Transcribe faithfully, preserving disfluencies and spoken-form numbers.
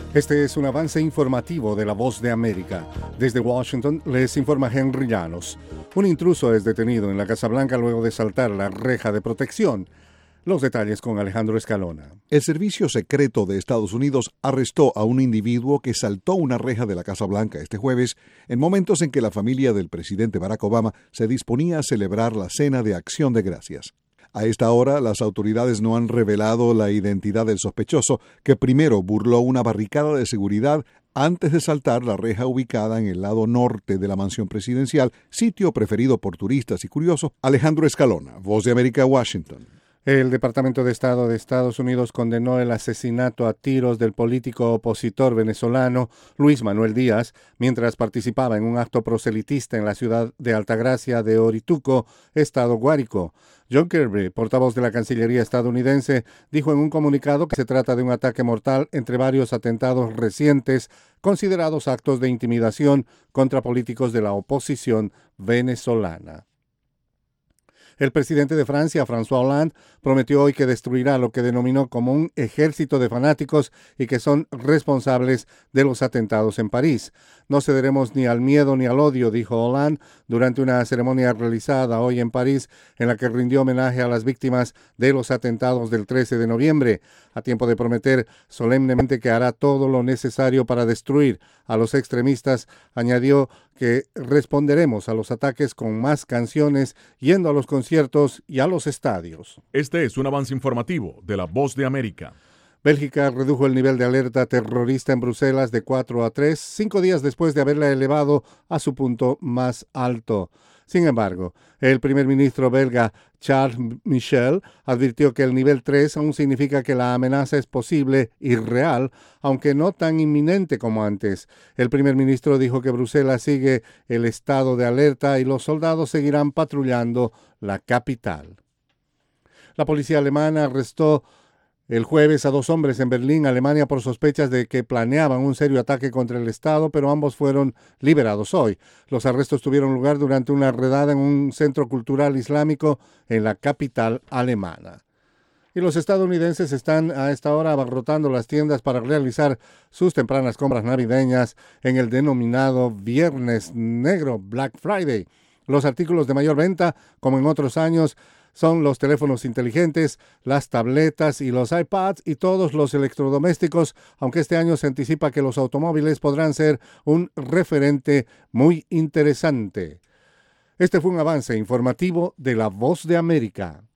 Este es un avance informativo de La Voz de América. Desde Washington les informa Henry Llanos. Un intruso es detenido en la Casa Blanca luego de saltar la reja de protección. Los detalles con Alejandro Escalona. El Servicio Secreto de Estados Unidos arrestó a un individuo que saltó una reja de la Casa Blanca este jueves en momentos en que la familia del presidente Barack Obama se disponía a celebrar la Cena de Acción de Gracias. A esta hora, las autoridades no han revelado la identidad del sospechoso, que primero burló una barricada de seguridad antes de saltar la reja ubicada en el lado norte de la mansión presidencial, sitio preferido por turistas y curiosos. Alejandro Escalona, Voz de América, Washington. El Departamento de Estado de Estados Unidos condenó el asesinato a tiros del político opositor venezolano Luis Manuel Díaz mientras participaba en un acto proselitista en la ciudad de Altagracia de Orituco, estado Guárico. John Kirby, portavoz de la Cancillería estadounidense, dijo en un comunicado que se trata de un ataque mortal entre varios atentados recientes considerados actos de intimidación contra políticos de la oposición venezolana. El presidente de Francia, François Hollande, prometió hoy que destruirá lo que denominó como un ejército de fanáticos y que son responsables de los atentados en París. No cederemos ni al miedo ni al odio, dijo Hollande durante una ceremonia realizada hoy en París en la que rindió homenaje a las víctimas de los atentados del trece de noviembre, a tiempo de prometer solemnemente que hará todo lo necesario para destruir a los extremistas. Añadió que responderemos a los ataques con más canciones, yendo a los conciertos y a los estadios. Este es un avance informativo de La Voz de América. Bélgica redujo el nivel de alerta terrorista en Bruselas de cuatro a tres, cinco días después de haberla elevado a su punto más alto. Sin embargo, el primer ministro belga Charles Michel advirtió que el nivel tres aún significa que la amenaza es posible y real, aunque no tan inminente como antes. El primer ministro dijo que Bruselas sigue el estado de alerta y los soldados seguirán patrullando la capital. La policía alemana arrestó el jueves a dos hombres en Berlín, Alemania, por sospechas de que planeaban un serio ataque contra el Estado, pero ambos fueron liberados hoy. Los arrestos tuvieron lugar durante una redada en un centro cultural islámico en la capital alemana. Y los estadounidenses están a esta hora abarrotando las tiendas para realizar sus tempranas compras navideñas en el denominado Viernes Negro, Black Friday. Los artículos de mayor venta, como en otros años, son los teléfonos inteligentes, las tabletas y los iPads y todos los electrodomésticos, aunque este año se anticipa que los automóviles podrán ser un referente muy interesante. Este fue un avance informativo de La Voz de América.